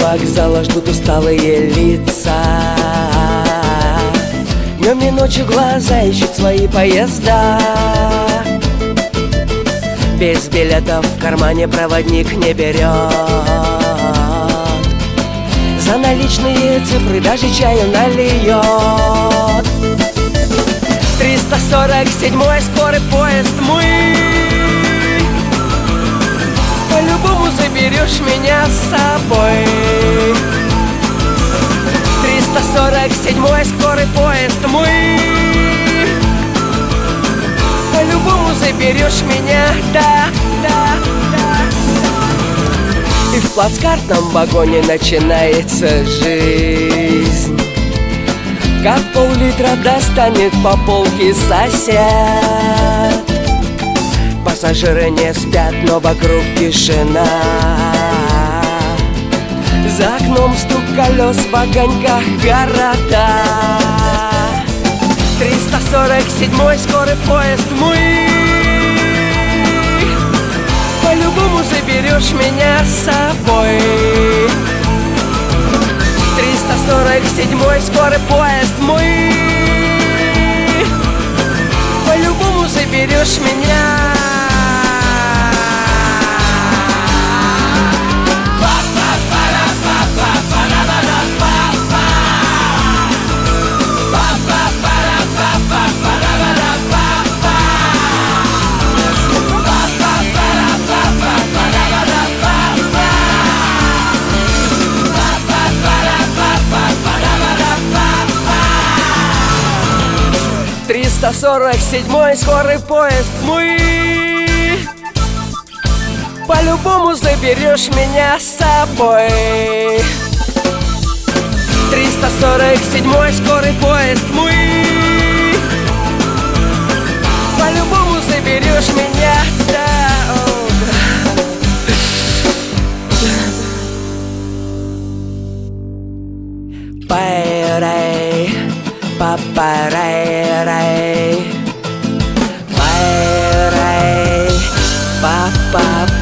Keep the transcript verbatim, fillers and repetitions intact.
вокзала ждут усталые лица. Днем и ночью глаза ищут свои поезда. Без билетов в кармане проводник не берет. За наличные цифры даже чаю нальет. Триста сорок седьмой скорый поезд мы. По-любому заберешь меня с собой. Триста сорок седьмой скорый поезд мы. По-любому заберешь меня, да, да, да. И в плацкартном вагоне начинается жизнь. Как пол-литра достанет по полке сосед. Пассажиры не спят, но вокруг тишина. За окном стук колес в огоньках города. Триста сорок седьмой скорый поезд мы. По-любому заберешь меня с собой. Триста сорок седьмой скорый поезд мы. По-любому заберешь меня. Триста сорок седьмой скорый поезд мы. По-любому заберешь меня с собой. Триста сорок седьмой скорый поезд мы. По-любому заберешь меня, да, о, да. Пай-рай, па-па-рай-рай, пай-рай, па-па-па.